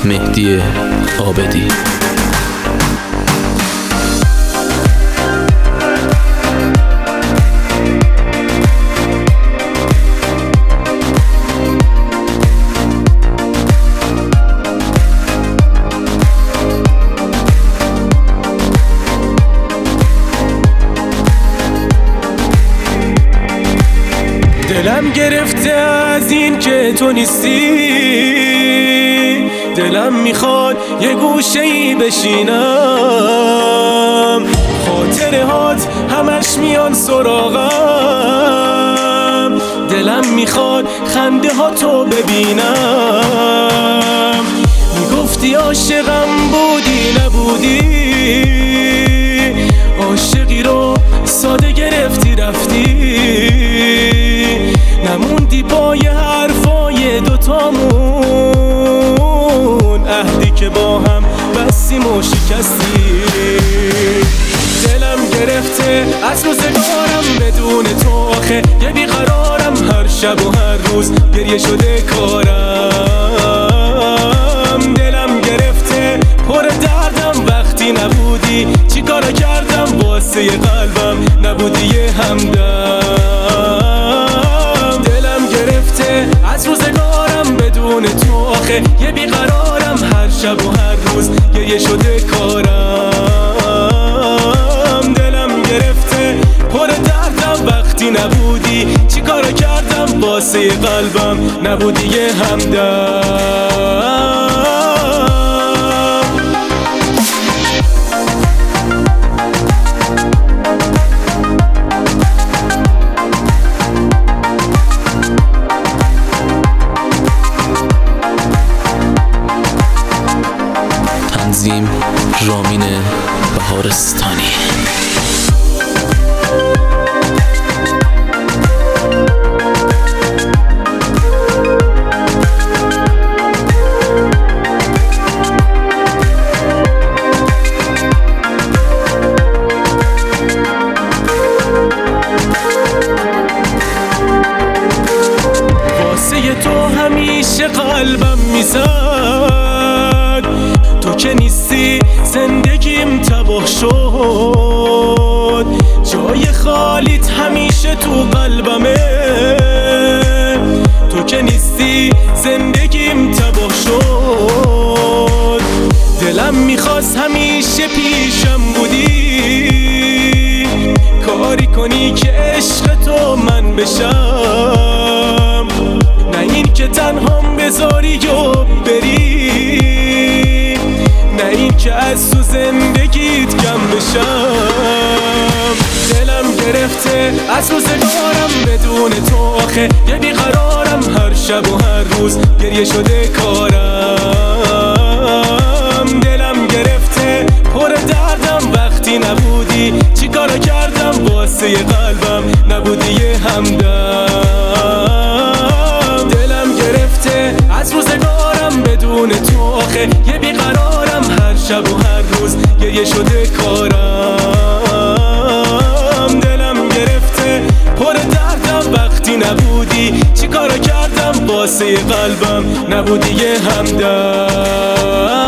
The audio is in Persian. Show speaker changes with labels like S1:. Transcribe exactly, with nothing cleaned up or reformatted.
S1: مهدی عابدی.
S2: دلم گرفته از این که تو نیستی، دلم میخواد یه گوشه ای بشینم، خاطره هات همش میان سراغم، دلم میخواد خنده ها تو ببینم. میگفتی عاشقم بودی نبودی، عاشقی رو ساده گرفتی رفتی، نموندی پای حرفای دوتامون، عهدی که با هم بستیم و شکستی. دلم گرفته از روزگارم بدون تو، آخه یه بیقرارم، هر شب و هر روز گریه شده کارم. دلم گرفته پر دردم وقتی نبودی، چی کارا کردم واسه قلبم نبودی یه همدم. دلم گرفته از روزگارم بدون تو، آخه یه بیقرارم، هر شب و هر روز گریه شده کارم. دلم گرفته پر دردم وقتی نبودی، چی کارا کردم واسه قلبم نبودی یه همدم.
S1: تنظیم رامین بهارستانی.
S2: واسه تو همیشه قلبم میزد، تو که نیستی زندگیم تباه شد، جای خالیت همیشه تو قلبمه، تو که نیستی زندگیم تباه شد. دلم میخواست همیشه پیشم بودی، کاری کنی که عشق تو من بشم، نه این که تنهام بذاری و بری، نه این که از تو زندگیت کم بشم. دلم گرفته از روزگارم بدون تو، آخه یه بیقرارم، هر شب و هر روز گریه شده کارم. دلم گرفته پر دردم وقتی نبودی، چی کارا کردم واسه قلبم نبودی یه همدم. دلم گرفته از روزگارم بدون تو، آخه یه بیقرارم، هر شب و هر روز گریه شده کارم. دلم گرفته پر دردم وقتی نبودی، چی کارا کردم واسه قلبم نبودی یه همدم.